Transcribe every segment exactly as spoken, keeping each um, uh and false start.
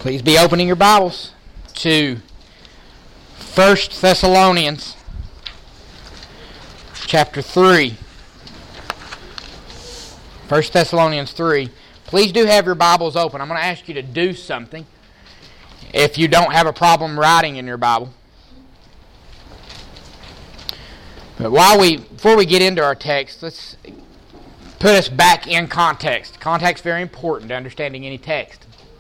Please be opening your Bibles to First Thessalonians chapter three. First Thessalonians three. Please do have your Bibles open. I'm going to ask you to do something if you don't have a problem writing in your Bible. But while we, before we get into our text, let's put us back in context. Context is very important to understanding any text.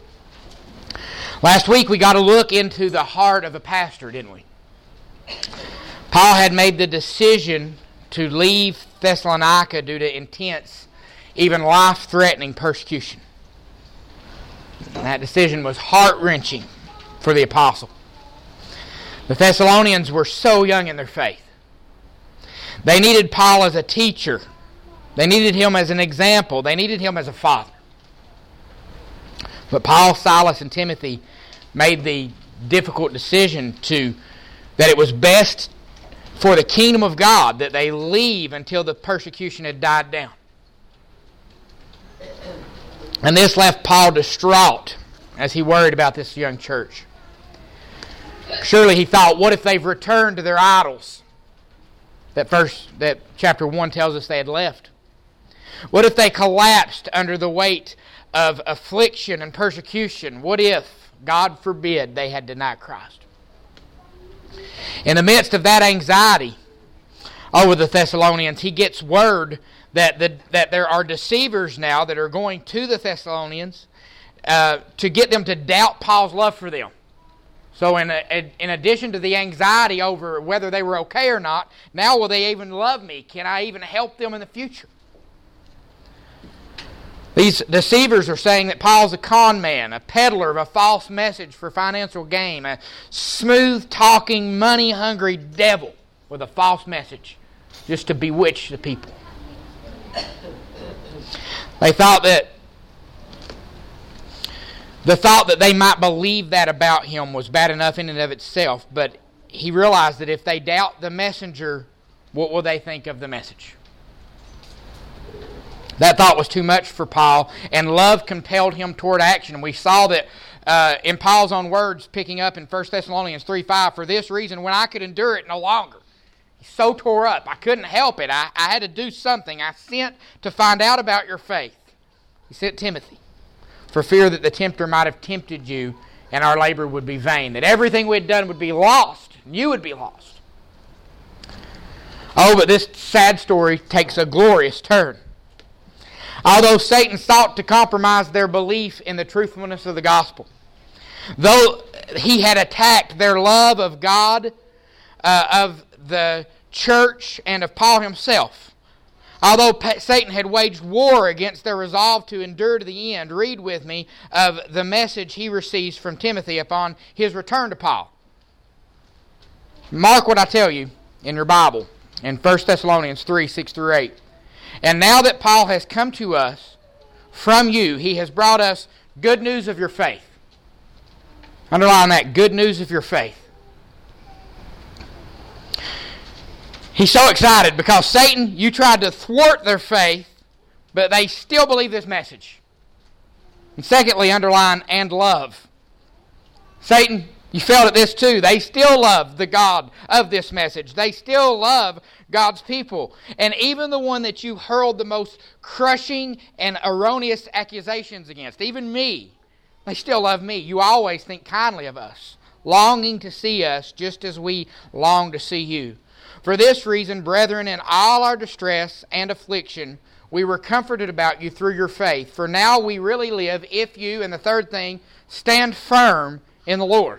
Last week we got a look into the heart of a pastor, didn't we? Paul had made the decision to leave Thessalonica due to intense, even life-threatening persecution. And that decision was heart-wrenching for the apostle. The Thessalonians were so young in their faith. They needed Paul as a teacher. They needed him as an example. They needed him as a father. But Paul, Silas, and Timothy made the difficult decision to that it was best for the kingdom of God that they leave until the persecution had died down. And this left Paul distraught as he worried about this young church. Surely he thought, what if they've returned to their idols that first that chapter one tells us they had left? What if they collapsed under the weight of affliction and persecution? What if, God forbid, they had denied Christ? In the midst of that anxiety over the Thessalonians, he gets word that the, that there are deceivers now that are going to the Thessalonians uh, to get them to doubt Paul's love for them. So in, a, in addition to the anxiety over whether they were okay or not, now will they even love me? Can I even help them in the future? These deceivers are saying that Paul's a con man, a peddler of a false message for financial gain, a smooth-talking, money-hungry devil with a false message just to bewitch the people. They thought that the thought that they might believe that about him was bad enough in and of itself, but he realized that if they doubt the messenger, what will they think of the message? That thought was too much for Paul, and love compelled him toward action. We saw that uh, in Paul's own words, picking up in First Thessalonians three five, for this reason, when I could endure it no longer. He's so tore up, I couldn't help it. I, I had to do something. I sent to find out about your faith. He sent Timothy, for fear that the tempter might have tempted you, and our labor would be vain, that everything we had done would be lost, and you would be lost. Oh, but this sad story takes a glorious turn. Although Satan sought to compromise their belief in the truthfulness of the gospel, though he had attacked their love of God, uh, of the church, and of Paul himself, although pa- Satan had waged war against their resolve to endure to the end, read with me of the message he receives from Timothy upon his return to Paul. Mark what I tell you in your Bible in First Thessalonians three six through eight. And now that Paul has come to us from you, he has brought us good news of your faith. Underline that, good news of your faith. He's so excited because Satan, you tried to thwart their faith, but they still believe this message. And secondly, underline, and love. Satan, you failed at this too. They still love the God of this message. They still love God's people. And even the one that you hurled the most crushing and erroneous accusations against, even me, they still love me. You always think kindly of us, longing to see us just as we long to see you. For this reason, brethren, in all our distress and affliction, we were comforted about you through your faith. For now we really live if you, and the third thing, stand firm in the Lord.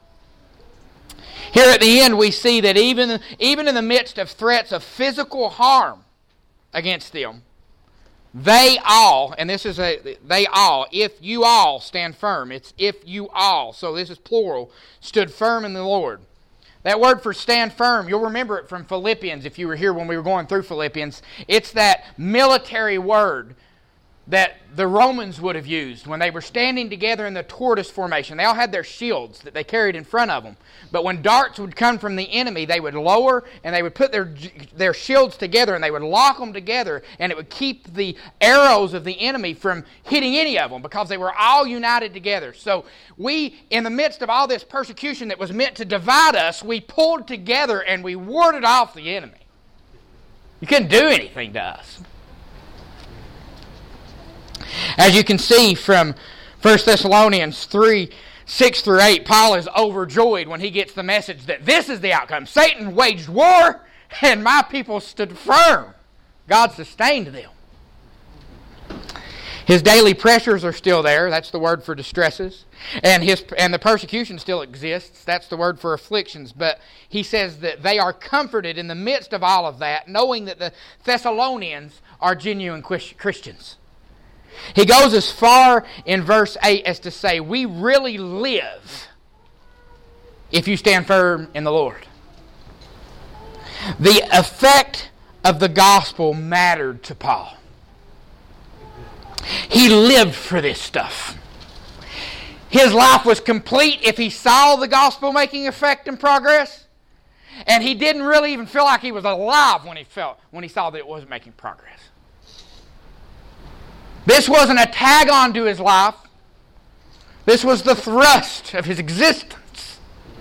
Here at the end we see that even, even in the midst of threats of physical harm against them, they all, and this is a, they all, if you all stand firm, it's if you all, so this is plural, stood firm in the Lord. That word for stand firm, you'll remember it from Philippians if you were here when we were going through Philippians. It's that military word that the Romans would have used when they were standing together in the tortoise formation. They all had their shields that they carried in front of them. But when darts would come from the enemy, they would lower and they would put their, their shields together and they would lock them together, and it would keep the arrows of the enemy from hitting any of them because they were all united together. So we, in the midst of all this persecution that was meant to divide us, we pulled together and we warded off the enemy. You couldn't do anything to us. As you can see from First Thessalonians three, six through eight, Paul is overjoyed when he gets the message that this is the outcome. Satan waged war, and my people stood firm. God sustained them. His daily pressures are still there. That's the word for distresses. And his and the persecution still exists. That's the word for afflictions. But he says that they are comforted in the midst of all of that, knowing that the Thessalonians are genuine Christians. He goes as far in verse eight as to say, we really live if you stand firm in the Lord. The effect of the gospel mattered to Paul. He lived for this stuff. His life was complete if he saw the gospel making effect and progress. And he didn't really even feel like he was alive when he felt when he saw that it wasn't making progress. This wasn't a tag on to his life. This was the thrust of his existence.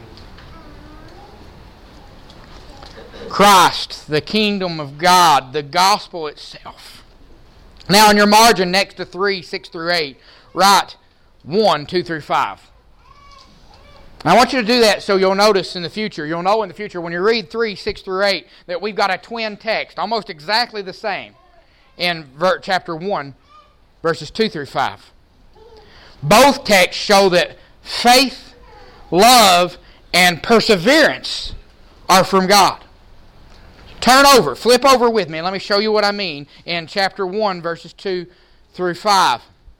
Christ, the kingdom of God, the gospel itself. Now in your margin next to three, six through eight, write one, two through five. I want you to do that so you'll notice in the future, you'll know in the future when you read three, six through eight, that we've got a twin text, almost exactly the same, in chapter one, verses two through five. Both texts show that faith, love, and perseverance are from God. Turn over, flip over with me, and let me show you what I mean in chapter one, verses two through five.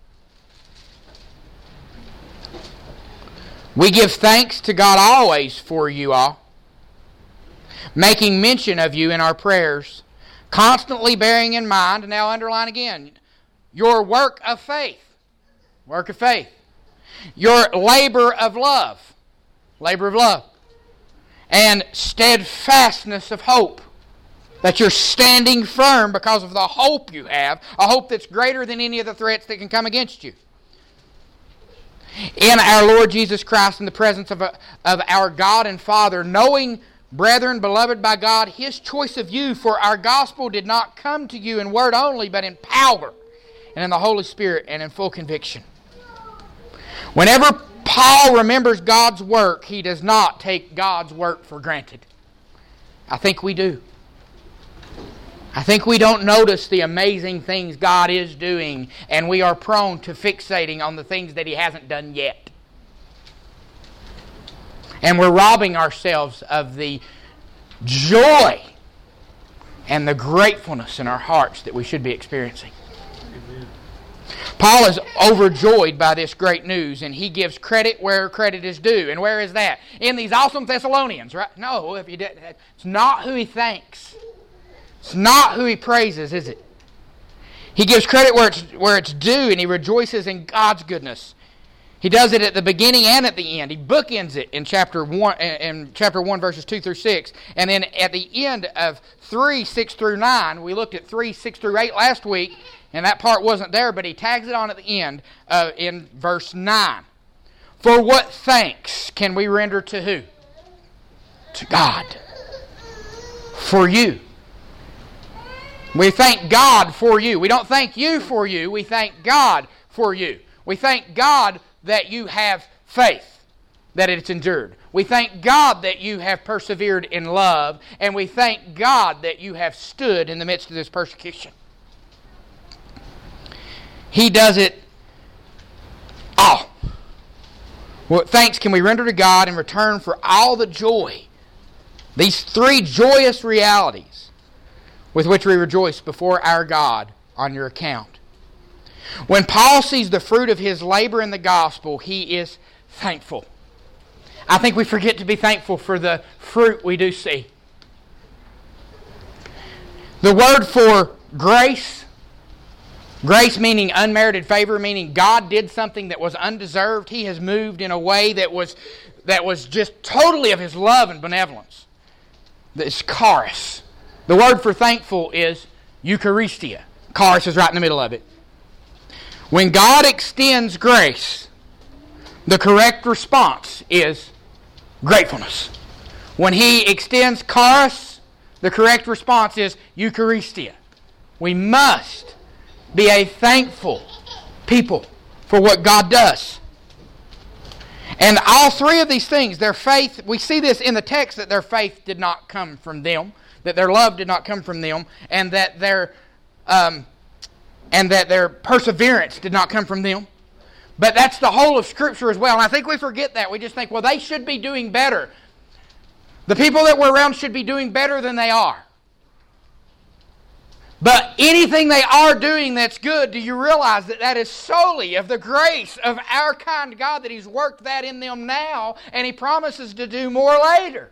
We give thanks to God always for you all, making mention of you in our prayers, constantly bearing in mind, now underline again, your work of faith, work of faith, your labor of love, labor of love, and steadfastness of hope, that you're standing firm because of the hope you have, a hope that's greater than any of the threats that can come against you. In our Lord Jesus Christ, in the presence of, a, of our God and Father, knowing, brethren, beloved by God, His choice of you, for our gospel did not come to you in word only, but in power, and in the Holy Spirit, and in full conviction. Whenever Paul remembers God's work, he does not take God's work for granted. I think we do. I think we don't notice the amazing things God is doing, and we are prone to fixating on the things that He hasn't done yet. And we're robbing ourselves of the joy and the gratefulness in our hearts that we should be experiencing. Amen. Paul is overjoyed by this great news, and he gives credit where credit is due. And where is that? In these awesome Thessalonians, right? No, if you did, it's not who he thanks. It's not who he praises, is it? He gives credit where it's, where it's due, and he rejoices in God's goodness. He does it at the beginning and at the end. He bookends it in chapter one, in chapter one, verses two through six, and then at the end of three, six through nine. We looked at three, six through eight last week, and that part wasn't there, but he tags it on at the end uh, in verse nine. For what thanks can we render to who? To God. For you. We thank God for you. We don't thank you for you. We thank God for you. We thank God that you have faith, that it's endured. We thank God that you have persevered in love. And we thank God that you have stood in the midst of this persecution. He does it all. What thanks can we render to God in return for all the joy? These three joyous realities with which we rejoice before our God on your account. When Paul sees the fruit of his labor in the gospel, he is thankful. I think we forget to be thankful for the fruit we do see. The word for grace Grace meaning unmerited favor, meaning God did something that was undeserved. He has moved in a way that was that was just totally of His love and benevolence. It's charis. The word for thankful is Eucharistia. Charis is right in the middle of it. When God extends grace, the correct response is gratefulness. When He extends charis, the correct response is Eucharistia. We must be a thankful people for what God does. And all three of these things, their faith, we see this in the text that their faith did not come from them, that their love did not come from them, and that their um, and that their perseverance did not come from them. But that's the whole of Scripture as well. And I think we forget that. We just think, well, they should be doing better. The people that we're around should be doing better than they are. But anything they are doing that's good, do you realize that that is solely of the grace of our kind God, that He's worked that in them now, and He promises to do more later.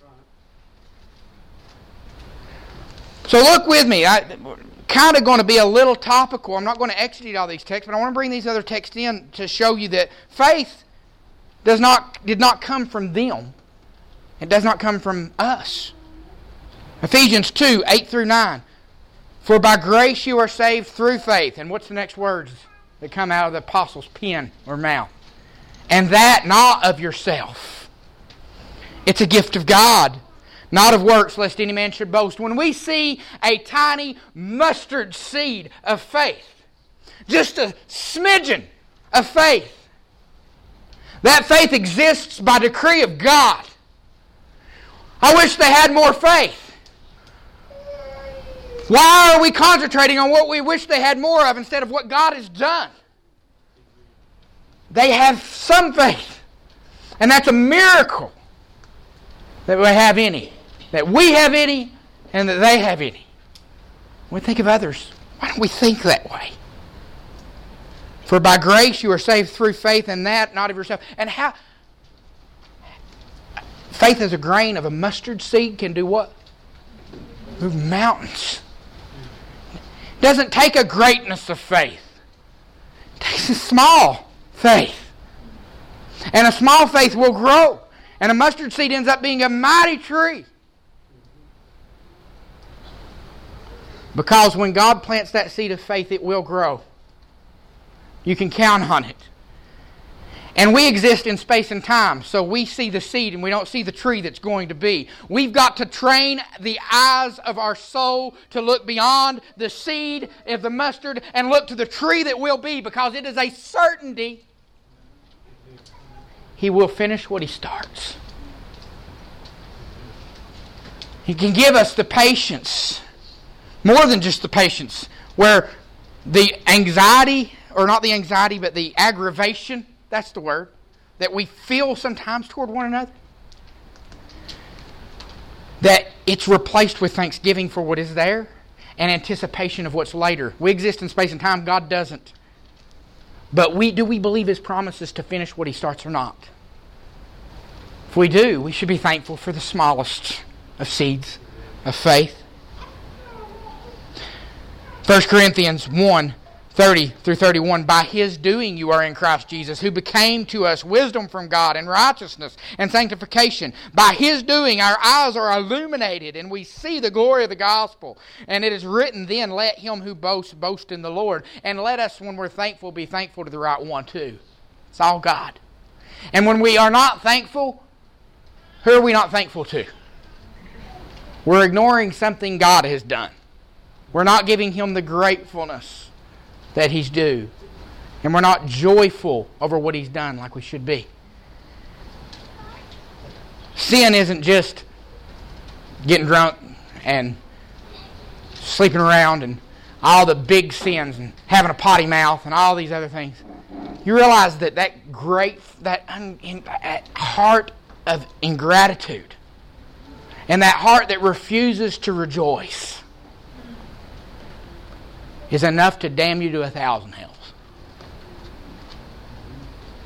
So look with me. I kind of going to be a little topical. I'm not going to exegete all these texts, but I want to bring these other texts in to show you that faith does not did not come from them. It does not come from us. Ephesians two, eight through nine. For by grace you are saved through faith. And what's the next words that come out of the apostles' pen or mouth? And that not of yourself. It's a gift of God, not of works, lest any man should boast. When we see a tiny mustard seed of faith, just a smidgen of faith, that faith exists by decree of God. I wish they had more faith. Why are we concentrating on what we wish they had more of instead of what God has done? They have some faith. And that's a miracle that we have any. That we have any and that they have any. When we think of others, why don't we think that way? For by grace you are saved through faith, and that not of yourself. And how? Faith as a grain of a mustard seed can do what? Move mountains. It doesn't take a greatness of faith. It takes a small faith. And a small faith will grow. And a mustard seed ends up being a mighty tree. Because when God plants that seed of faith, it will grow. You can count on it. And we exist in space and time, so we see the seed and we don't see the tree that's going to be. We've got to train the eyes of our soul to look beyond the seed of the mustard and look to the tree that will be, because it is a certainty He will finish what He starts. He can give us the patience, more than just the patience, where the anxiety, or not the anxiety, but the aggravation, that's the word, that we feel sometimes toward one another, that it's replaced with thanksgiving for what is there and anticipation of what's later. We exist in space and time. God doesn't. But we do we believe His promises to finish what He starts or not? If we do, we should be thankful for the smallest of seeds of faith. First Corinthians one, thirty through thirty-one. By His doing you are in Christ Jesus, who became to us wisdom from God and righteousness and sanctification. By His doing our eyes are illuminated and we see the glory of the gospel. And it is written then, let him who boasts boast in the Lord. And let us, when we're thankful, be thankful to the right one too. It's all God. And when we are not thankful, who are we not thankful to? We're ignoring something God has done. We're not giving Him the gratefulness that He's due. And we're not joyful over what He's done like we should be. Sin isn't just getting drunk and sleeping around and all the big sins and having a potty mouth and all these other things. You realize that that great, that, un, in, that heart of ingratitude and that heart that refuses to rejoice is enough to damn you to a thousand hells.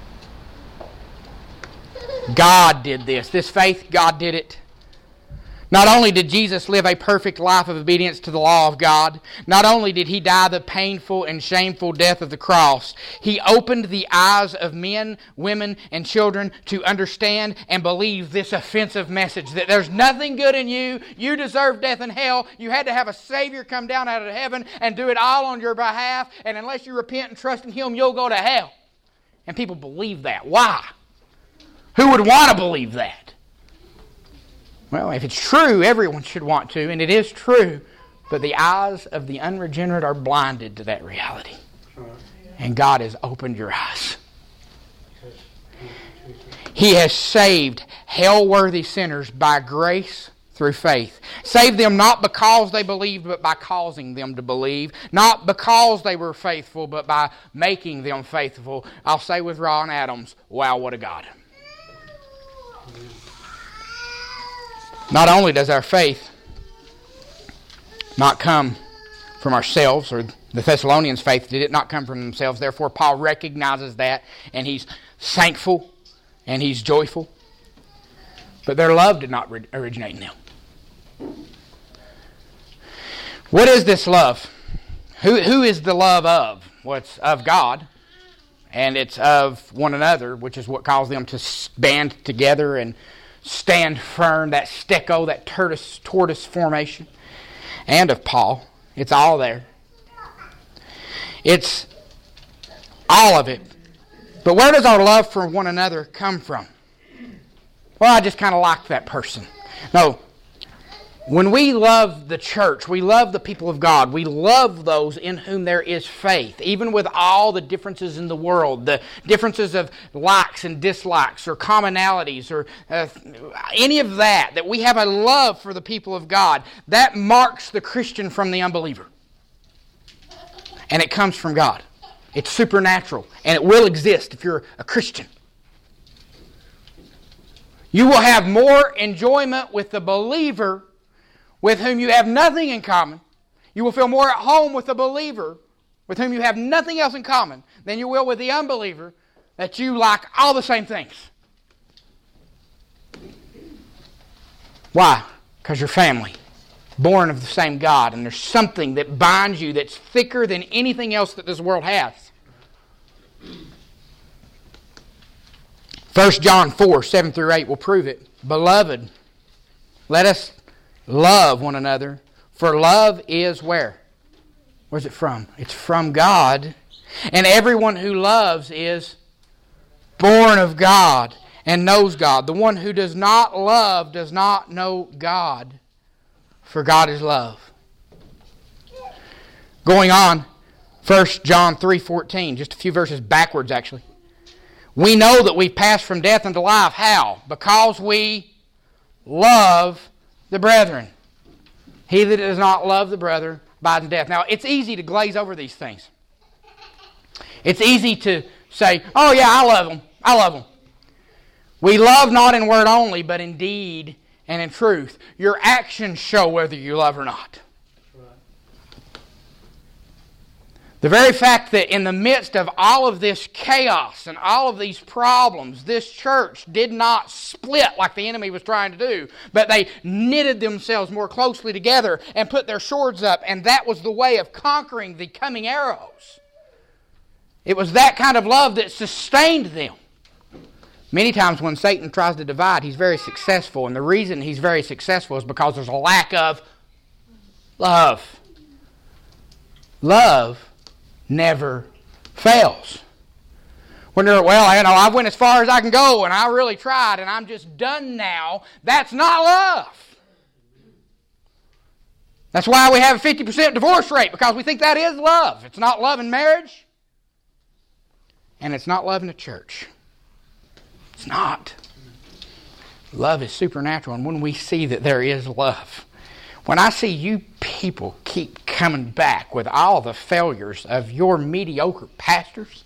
God did this. This faith, God did it. Not only did Jesus live a perfect life of obedience to the law of God, not only did He die the painful and shameful death of the cross, He opened the eyes of men, women, and children to understand and believe this offensive message that there's nothing good in you, you deserve death and hell, you had to have a Savior come down out of heaven and do it all on your behalf, and unless you repent and trust in Him, you'll go to hell. And people believe that. Why? Who would want to believe that? Well, if it's true, everyone should want to, and it is true, but the eyes of the unregenerate are blinded to that reality. And God has opened your eyes. He has saved hell-worthy sinners by grace through faith. Saved them not because they believed, but by causing them to believe. Not because they were faithful, but by making them faithful. I'll say with Ron Adams, wow, what a God. Not only does our faith not come from ourselves, or the Thessalonians' faith did it not come from themselves. Therefore, Paul recognizes that, and he's thankful, and he's joyful. But their love did not originate in them. What is this love? Who, who is the love of? Well, it's of God, and it's of one another, which is what caused them to band together and stand firm, that steko, that tortoise, tortoise formation, and of Paul. It's all there. It's all of it. But where does our love for one another come from? Well, I just kind of like that person. No. When we love the church, we love the people of God, we love those in whom there is faith, even with all the differences in the world, the differences of likes and dislikes or commonalities or uh, any of that, that we have a love for the people of God. That marks the Christian from the unbeliever. And it comes from God. It's supernatural, and it will exist if you're a Christian. You will have more enjoyment with the believer with whom you have nothing in common. You will feel more at home with the believer with whom you have nothing else in common than you will with the unbeliever that you like all the same things. Why? Because you're family, born of the same God, and there's something that binds you that's thicker than anything else that this world has. First John four, seven through eight will prove it. Beloved, let us love one another, for love is where? Where's it from? It's from God. And everyone who loves is born of God and knows God. The one who does not love does not know God, for God is love. Going on, First John three fourteen, just a few verses backwards actually. We know that we've passed from death unto life. How? Because we love the brethren. He that does not love the brother abides in death. Now, it's easy to glaze over these things. It's easy to say, oh yeah, I love them. I love them. We love not in word only, but in deed and in truth. Your actions show whether you love or not. The very fact that in the midst of all of this chaos and all of these problems, this church did not split like the enemy was trying to do, but they knitted themselves more closely together and put their swords up, and that was the way of conquering the coming arrows. It was that kind of love that sustained them. Many times when Satan tries to divide, he's very successful, and the reason he's very successful is because there's a lack of love. Love never fails. When they're, well, you know, I went as far as I can go and I really tried and I'm just done now, that's not love. That's why we have a fifty percent divorce rate, because we think that is love. It's not love in marriage, and it's not love in the church. It's not. Love is supernatural, and when we see that there is love, when I see you people keep coming back with all the failures of your mediocre pastors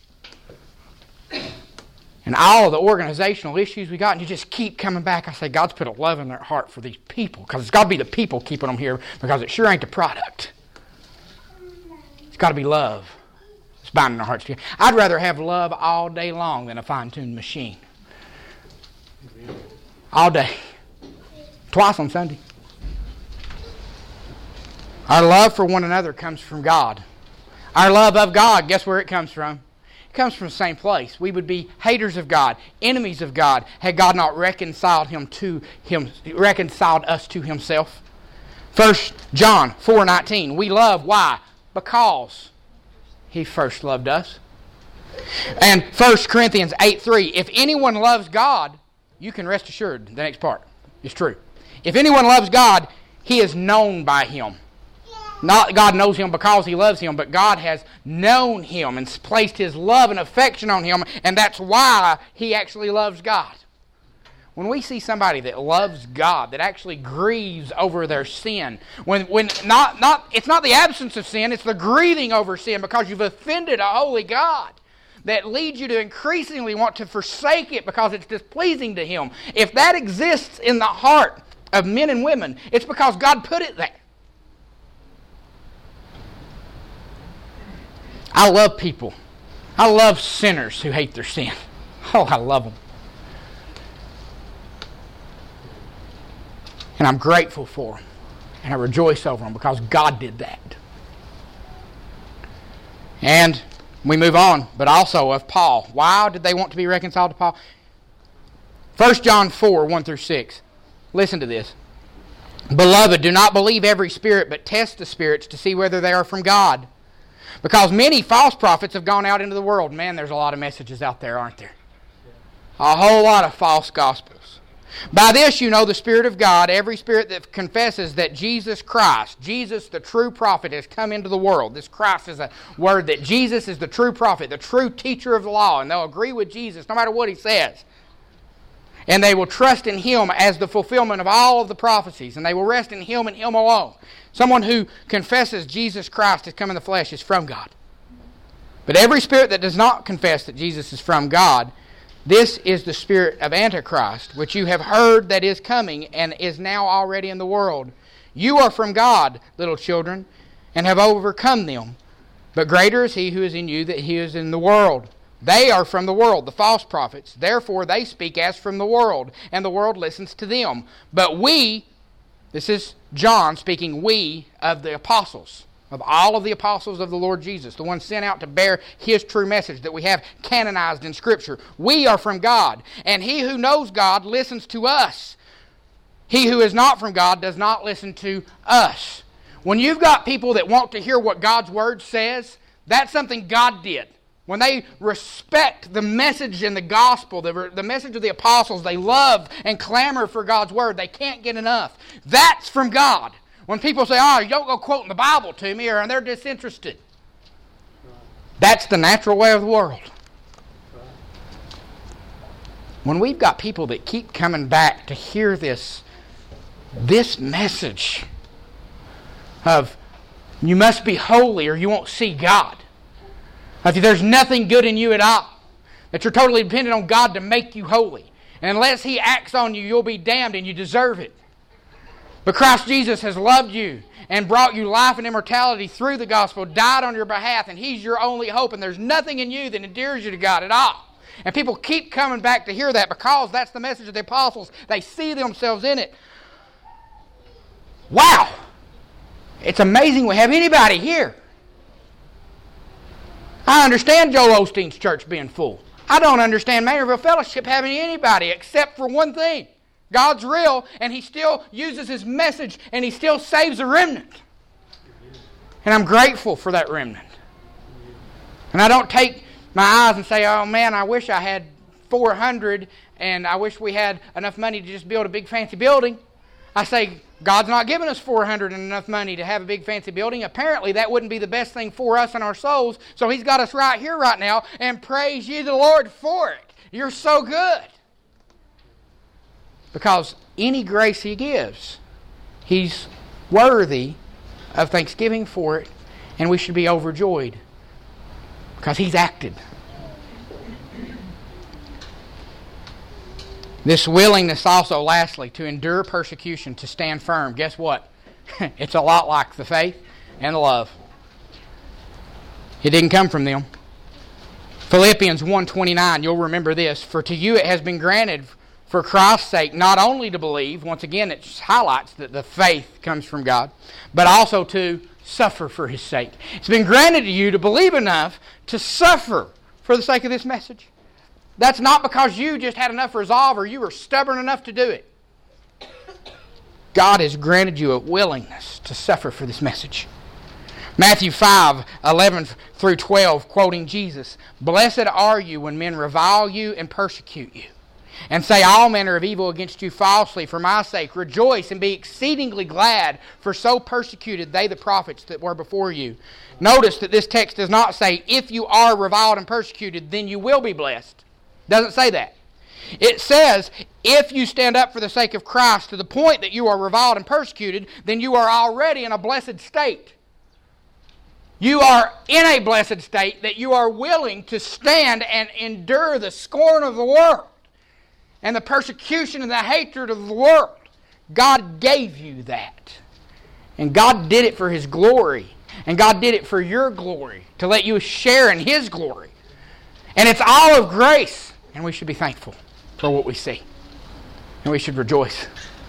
and all of the organizational issues we got, and you just keep coming back, I say, God's put a love in their heart for these people, because it's got to be the people keeping them here, because it sure ain't the product. It's got to be love. It's binding their hearts together. I'd rather have love all day long than a fine-tuned machine. All day. Twice on Sunday. Our love for one another comes from God. Our love of God, guess where it comes from? It comes from the same place. We would be haters of God, enemies of God, had God not reconciled him to him, reconciled us to himself. First John four nineteen. We love, why? Because he first loved us. And First Corinthians eight three. If anyone loves God, you can rest assured, the next part is true. If anyone loves God, he is known by him. Not God knows him because he loves him, but God has known him and placed his love and affection on him, and that's why he actually loves God. When we see somebody that loves God, that actually grieves over their sin, when when not not it's not the absence of sin, it's the grieving over sin because you've offended a holy God, that leads you to increasingly want to forsake it because it's displeasing to him. If that exists in the heart of men and women, it's because God put it there. I love people. I love sinners who hate their sin. Oh, I love them. And I'm grateful for them. And I rejoice over them because God did that. And we move on, but also of Paul. Why did they want to be reconciled to Paul? First John four, one through six. Listen to this. Beloved, do not believe every spirit, but test the spirits to see whether they are from God. Because many false prophets have gone out into the world. Man, there's a lot of messages out there, aren't there? A whole lot of false gospels. By this you know the Spirit of God. Every spirit that confesses that Jesus Christ, Jesus the true prophet, has come into the world. This Christ is a word that Jesus is the true prophet, the true teacher of the law. And they'll agree with Jesus no matter what he says. And they will trust in him as the fulfillment of all of the prophecies. And they will rest in him and him alone. Someone who confesses Jesus Christ has come in the flesh is from God. But every spirit that does not confess that Jesus is from God, this is the spirit of Antichrist, which you have heard that is coming and is now already in the world. You are from God, little children, and have overcome them. But greater is he who is in you than he is in the world. They are from the world, the false prophets. Therefore they speak as from the world, and the world listens to them. But we... This is John speaking, we of the apostles, of all of the apostles of the Lord Jesus, the ones sent out to bear his true message that we have canonized in Scripture. We are from God, and he who knows God listens to us. He who is not from God does not listen to us. When you've got people that want to hear what God's Word says, that's something God did. When they respect the message in the gospel, the, the message of the apostles, they love and clamor for God's word. They can't get enough. That's from God. When people say, oh, you don't go quoting the Bible to me, or they're disinterested. That's the natural way of the world. When we've got people that keep coming back to hear this, this message of you must be holy or you won't see God. If there's nothing good in you at all, that you're totally dependent on God to make you holy. And unless he acts on you, you'll be damned and you deserve it. But Christ Jesus has loved you and brought you life and immortality through the gospel, died on your behalf, and he's your only hope. And there's nothing in you that endears you to God at all. And people keep coming back to hear that because that's the message of the apostles. They see themselves in it. Wow! It's amazing we have anybody here. I understand Joel Osteen's church being full. I don't understand Maynardville Fellowship having anybody except for one thing. God's real, and he still uses his message, and he still saves a remnant. And I'm grateful for that remnant. And I don't take my eyes and say, oh man, I wish I had four hundred, and I wish we had enough money to just build a big fancy building. I say, God's not giving us four hundred and enough money to have a big fancy building. Apparently that wouldn't be the best thing for us and our souls. So he's got us right here right now, and praise ye the Lord for it. You're so good. Because any grace he gives, he's worthy of thanksgiving for it, and we should be overjoyed because he's acted. This willingness also, lastly, to endure persecution, to stand firm. Guess what? It's a lot like the faith and the love. It didn't come from them. Philippians one twenty-nine, you'll remember this. For to you it has been granted for Christ's sake, not only to believe, once again it highlights that the faith comes from God, but also to suffer for His sake. It's been granted to you to believe enough to suffer for the sake of this message. That's not because you just had enough resolve or you were stubborn enough to do it. God has granted you a willingness to suffer for this message. Matthew five, eleven through twelve, quoting Jesus, "Blessed are you when men revile you and persecute you, and say all manner of evil against you falsely for my sake. Rejoice and be exceedingly glad, for so persecuted they the prophets that were before you." Notice that this text does not say, if you are reviled and persecuted, then you will be blessed. It doesn't say that. It says, if you stand up for the sake of Christ to the point that you are reviled and persecuted, then you are already in a blessed state. You are in a blessed state that you are willing to stand and endure the scorn of the world and the persecution and the hatred of the world. God gave you that. And God did it for His glory. And God did it for your glory, to let you share in His glory. And it's all of grace. And we should be thankful for what we see. And we should rejoice.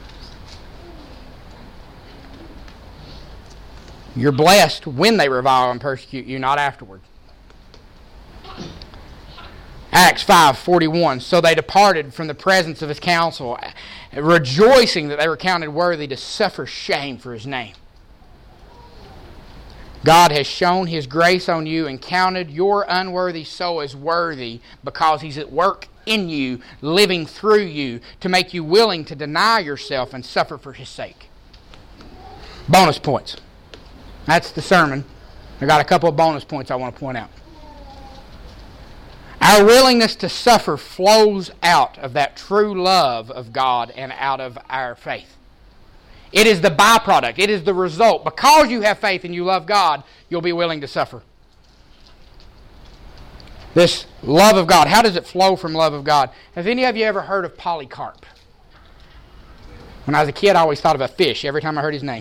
You're blessed when they revile and persecute you, not afterward. Acts five forty-one, "So they departed from the presence of His council, rejoicing that they were counted worthy to suffer shame for His name." God has shown His grace on you and counted your unworthy soul as worthy because He's at work in you, living through you, to make you willing to deny yourself and suffer for His sake. Bonus points. That's the sermon. I got a couple of bonus points I want to point out. Our willingness to suffer flows out of that true love of God and out of our faith. It is the byproduct. It is the result. Because you have faith and you love God, you'll be willing to suffer. This love of God, how does it flow from love of God? Have any of you ever heard of Polycarp? When I was a kid, I always thought of a fish every time I heard his name.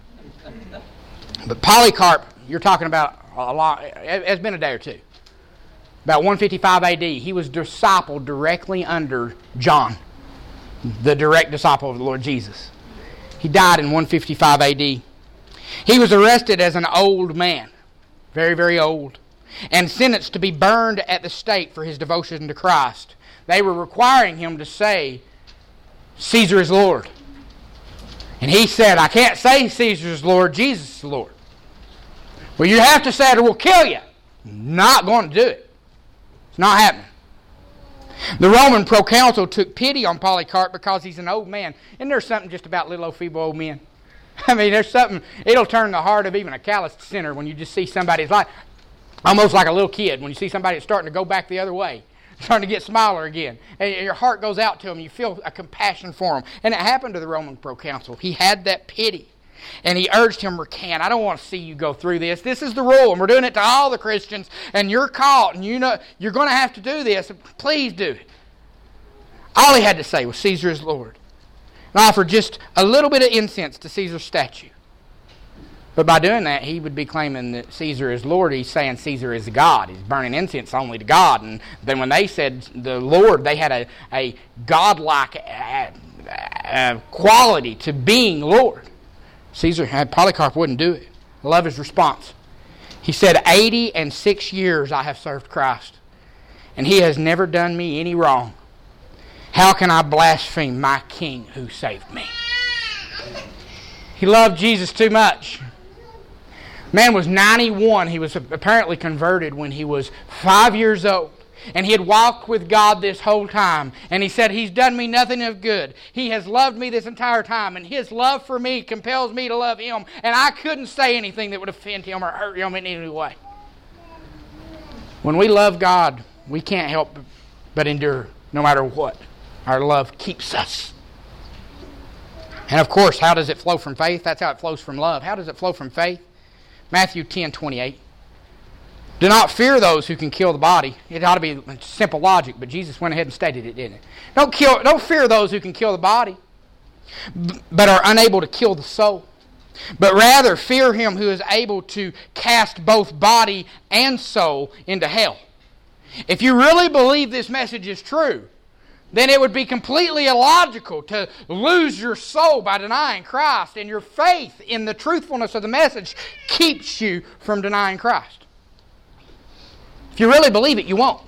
But Polycarp, you're talking about a lot, it's been a day or two. About one fifty-five A D, he was discipled directly under John, the direct disciple of the Lord Jesus. He died in one fifty-five A D. He was arrested as an old man, very, very old, and sentenced to be burned at the stake for his devotion to Christ. They were requiring him to say, "Caesar is Lord." And he said, "I can't say Caesar is Lord, Jesus is Lord." "Well, you have to say it or we'll kill you." Not going to do it. It's not happening. The Roman proconsul took pity on Polycarp because he's an old man. Isn't there something just about little old feeble old men? I mean, there's something, it'll turn the heart of even a calloused sinner when you just see somebody's like, almost like a little kid, when you see somebody that's starting to go back the other way, starting to get smaller again. And your heart goes out to them. You feel a compassion for them. And it happened to the Roman proconsul. He had that pity. And he urged him, recant. I don't want to see you go through this. This is the rule, and we're doing it to all the Christians, and you're caught, and you know you're going to have to do this. Please do it. All he had to say was, "Caesar is Lord." And offered just a little bit of incense to Caesar's statue. But by doing that, he would be claiming that Caesar is Lord. He's saying Caesar is God. He's burning incense only to God. And then when they said the Lord, they had a, a godlike uh, uh, quality to being Lord. Caesar had Polycarp wouldn't do it. I love his response. He said, eighty and six years I have served Christ, and He has never done me any wrong. How can I blaspheme my King who saved me?" He loved Jesus too much. Man was ninety-one. He was apparently converted when he was five years old. And he had walked with God this whole time. And he said, "He's done me nothing of good. He has loved me this entire time. And His love for me compels me to love Him. And I couldn't say anything that would offend Him or hurt Him in any way." When we love God, we can't help but endure no matter what. Our love keeps us. And of course, how does it flow from faith? That's how it flows from love. How does it flow from faith? Matthew ten twenty-eight. "Do not fear those who can kill the body." It ought to be simple logic, but Jesus went ahead and stated it, didn't it? Don't kill, don't fear those who can kill the body, but are unable to kill the soul. But rather fear Him who is able to cast both body and soul into hell. If you really believe this message is true, then it would be completely illogical to lose your soul by denying Christ, and your faith in the truthfulness of the message keeps you from denying Christ. If you really believe it, you won't.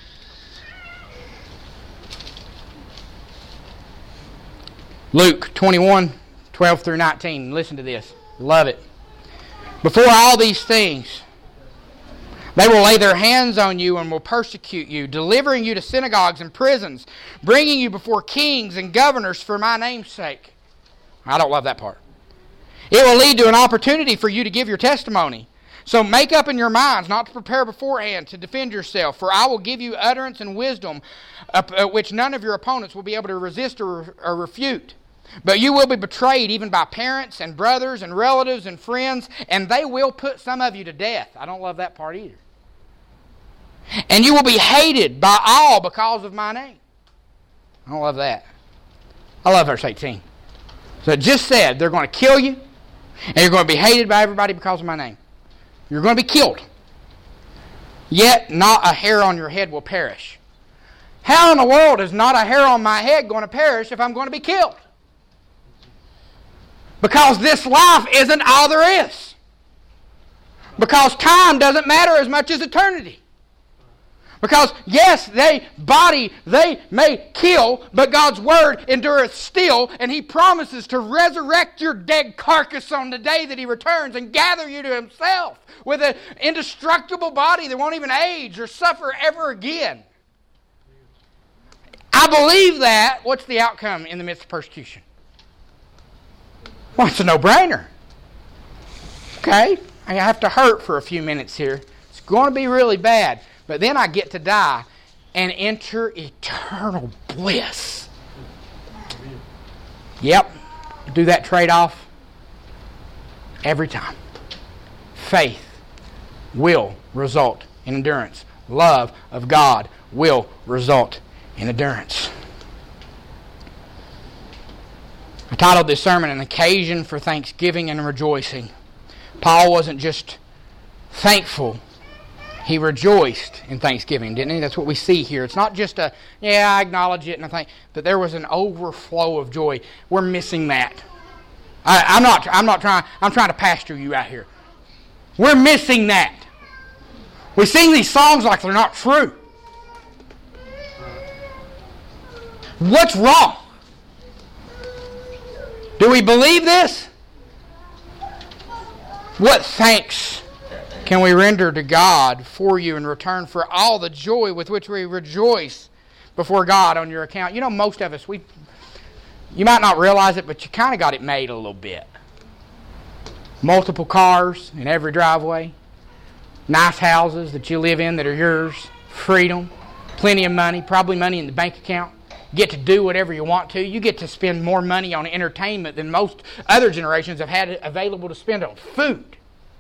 Luke twenty-one, twelve through nineteen. Listen to this. Love it. Before all these things, they will lay their hands on you and will persecute you, delivering you to synagogues and prisons, bringing you before kings and governors for my name's sake. I don't love that part. It will lead to an opportunity for you to give your testimony. So make up in your minds not to prepare beforehand to defend yourself, for I will give you utterance and wisdom, uh, which none of your opponents will be able to resist or, or refute. But you will be betrayed even by parents and brothers and relatives and friends, and they will put some of you to death. I don't love that part either. And you will be hated by all because of my name. I don't love that. I love verse eighteen. So it just said they're going to kill you, and you're going to be hated by everybody because of my name. You're going to be killed. Yet not a hair on your head will perish. How in the world is not a hair on my head going to perish if I'm going to be killed? Because this life isn't all there is. Because time doesn't matter as much as eternity. Because, yes, they, body, they may kill, but God's word endureth still, and He promises to resurrect your dead carcass on the day that He returns and gather you to Himself with an indestructible body that won't even age or suffer ever again. I believe that. What's the outcome in the midst of persecution? Well, it's a no-brainer. Okay? I have to hurt for a few minutes here. It's going to be really bad. But then I get to die and enter eternal bliss. Yep. Do that trade-off every time. Faith will result in endurance. Love of God will result in endurance. I titled this sermon, An Occasion for Thanksgiving and Rejoicing. Paul wasn't just thankful. He rejoiced in thanksgiving, didn't he? That's what we see here. It's not just a, yeah, I acknowledge it and I think, but there was an overflow of joy. We're missing that. I, I'm not. I'm not trying. I'm trying to pastor you out here. We're missing that. We sing these songs like they're not true. What's wrong? Do we believe this? What thanks can we render to God for you in return for all the joy with which we rejoice before God on your account? You know, most of us, we, you might not realize it, but you kind of got it made a little bit. Multiple cars in every driveway. Nice houses that you live in that are yours. Freedom. Plenty of money. Probably money in the bank account. You get to do whatever you want to. You get to spend more money on entertainment than most other generations have had available to spend on food.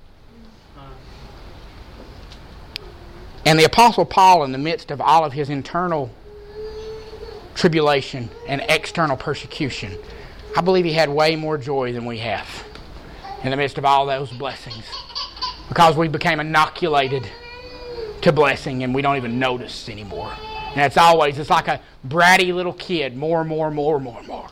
And the Apostle Paul, in the midst of all of his internal tribulation and external persecution, I believe he had way more joy than we have in the midst of all those blessings. Because we became inoculated to blessing and we don't even notice anymore. And it's always, it's like a bratty little kid, more, more, more, more, more.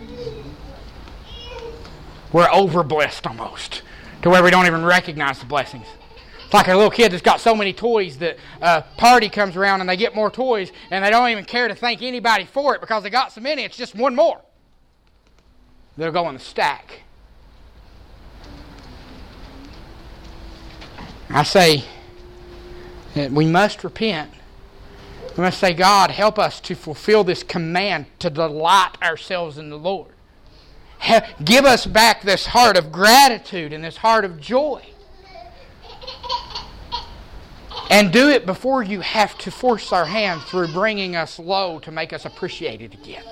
We're over-blessed almost, to where we don't even recognize the blessings. It's like a little kid that's got so many toys that a party comes around and they get more toys and they don't even care to thank anybody for it because they got so many, it's just one more. They'll go in the stack. I say that we must repent. We must say, God, help us to fulfill this command to delight ourselves in the Lord. Give us back this heart of gratitude and this heart of joy. And do it before you have to force our hand through bringing us low to make us appreciate it again.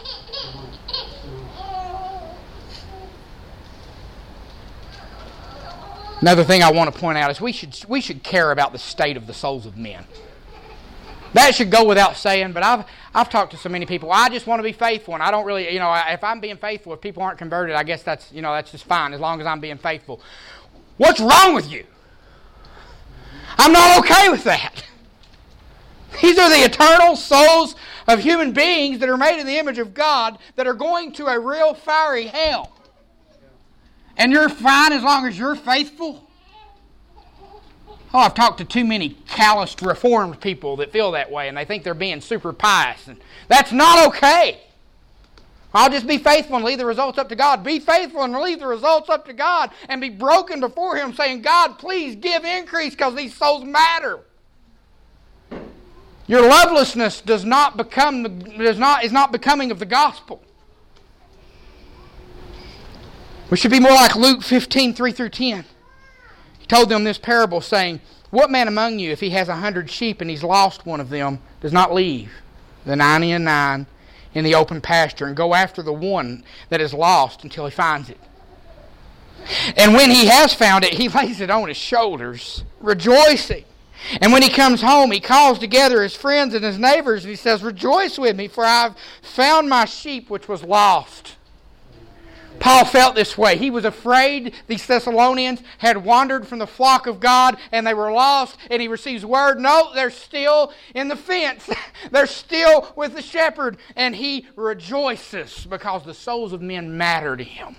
Another thing I want to point out is we should we should care about the state of the souls of men. That should go without saying, but I've I've talked to so many people. I just want to be faithful, and I don't really, you know, if I'm being faithful, if people aren't converted, I guess that's, you know, that's just fine as long as I'm being faithful. What's wrong with you? I'm not okay with that. These are the eternal souls of human beings that are made in the image of God that are going to a real fiery hell. And you're fine as long as you're faithful? Oh, I've talked to too many calloused, reformed people that feel that way and they think they're being super pious. And that's not okay. I'll just be faithful and leave the results up to God. Be faithful and leave the results up to God and be broken before Him saying, God, please give increase because these souls matter. Your lovelessness does not become does not is not becoming of the gospel. We should be more like Luke fifteen, three through ten. He told them this parable saying, what man among you, if he has a hundred sheep and he's lost one of them, does not leave the ninety and nine in the open pasture and go after the one that is lost until he finds it? And when he has found it, he lays it on his shoulders, rejoicing. And when he comes home, he calls together his friends and his neighbors, and he says, rejoice with me, for I've found my sheep which was lost. Paul felt this way. He was afraid these Thessalonians had wandered from the flock of God and they were lost, and he receives word, no, they're still in the fence. They're still with the shepherd, and he rejoices because the souls of men matter to him.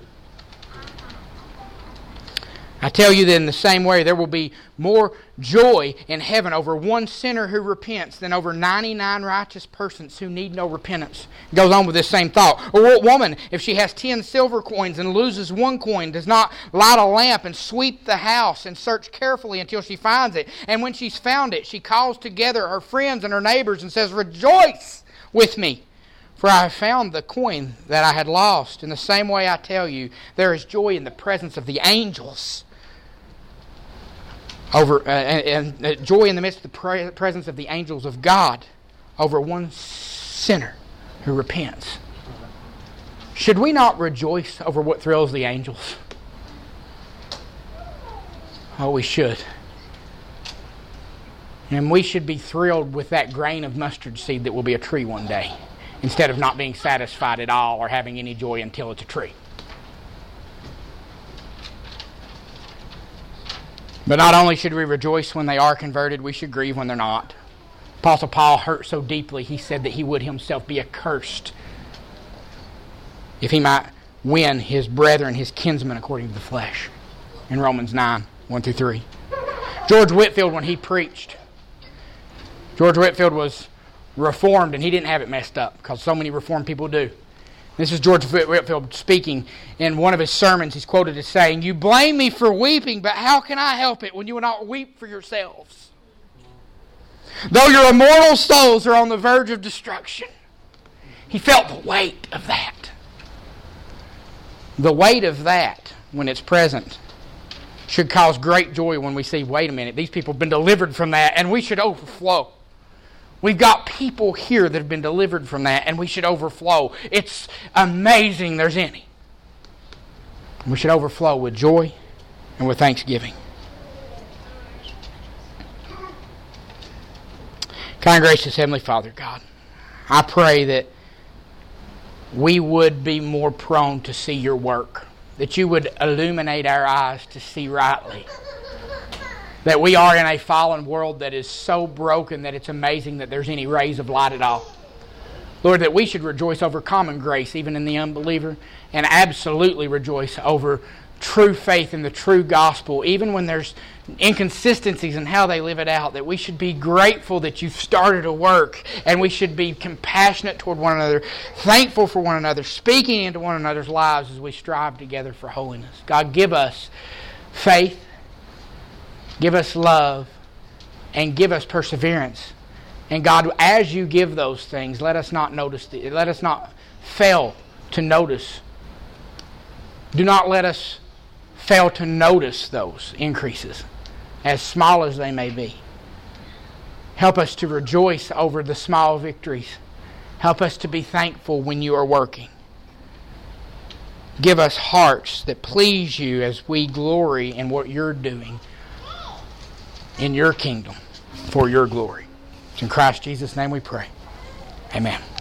I tell you that in the same way, there will be more joy in heaven over one sinner who repents than over ninety-nine righteous persons who need no repentance. It goes on with this same thought. Or what woman, if she has ten silver coins and loses one coin, does not light a lamp and sweep the house and search carefully until she finds it? And when she's found it, she calls together her friends and her neighbors and says, rejoice with me, for I have found the coin that I had lost. In the same way, I tell you, there is joy in the presence of the angels over uh, and, and uh, joy in the midst of the pre- presence of the angels of God over one sinner who repents. Should we not rejoice over what thrills the angels? Oh, we should. And we should be thrilled with that grain of mustard seed that will be a tree one day, instead of not being satisfied at all or having any joy until it's a tree. But not only should we rejoice when they are converted, we should grieve when they're not. Apostle Paul hurt so deeply, he said that he would himself be accursed if he might win his brethren, his kinsmen, according to the flesh. In Romans nine, one through three. George Whitefield, when he preached, George Whitefield was Reformed, and he didn't have it messed up, because so many Reformed people do. This is George Whitefield speaking in one of his sermons. He's quoted as saying, you blame me for weeping, but how can I help it when you will not weep for yourselves? Though your immortal souls are on the verge of destruction. He felt the weight of that. The weight of that, when it's present, should cause great joy when we see, wait a minute, these people have been delivered from that, and we should overflow. We've got people here that have been delivered from that, and we should overflow. It's amazing there's any. We should overflow with joy and with thanksgiving. Kind, gracious Heavenly Father, God, I pray that we would be more prone to see your work, that you would illuminate our eyes to see rightly. That we are in a fallen world that is so broken that it's amazing that there's any rays of light at all. Lord, that we should rejoice over common grace even in the unbeliever, and absolutely rejoice over true faith in the true gospel, even when there's inconsistencies in how they live it out. That we should be grateful that you've started a work, and we should be compassionate toward one another, thankful for one another, speaking into one another's lives as we strive together for holiness. God, give us faith, give us love, and give us perseverance. And God, as you give those things, let us not notice the, let us not fail to notice. Do not let us fail to notice those increases, as small as they may be. Help us to rejoice over the small victories. Help us to be thankful when you are working. Give us hearts that please you as we glory in what you're doing in your kingdom for your glory. It's in Christ Jesus' name we pray. Amen.